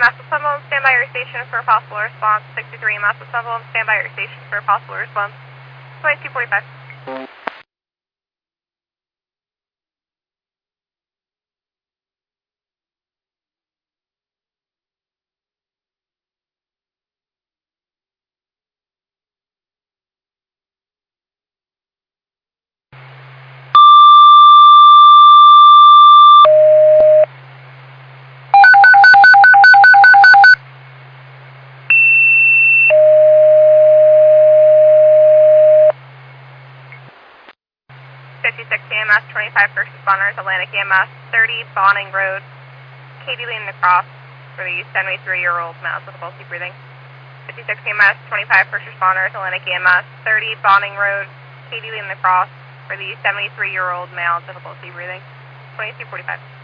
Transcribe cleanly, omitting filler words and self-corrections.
EMS assemble and stand by your station for a possible response. 63 EMS assemble and stand by your station for a possible response. 2245. 56 EMS, 25 first responders, Atlantic EMS, 30 Bonning Road, Katie Lee Cross for the 73-year-old male with difficulty breathing. 56 EMS, 25 first responders, Atlantic EMS, 30 Bonning Road, Katie Lee Cross for the 73-year-old male with difficulty breathing. 2245.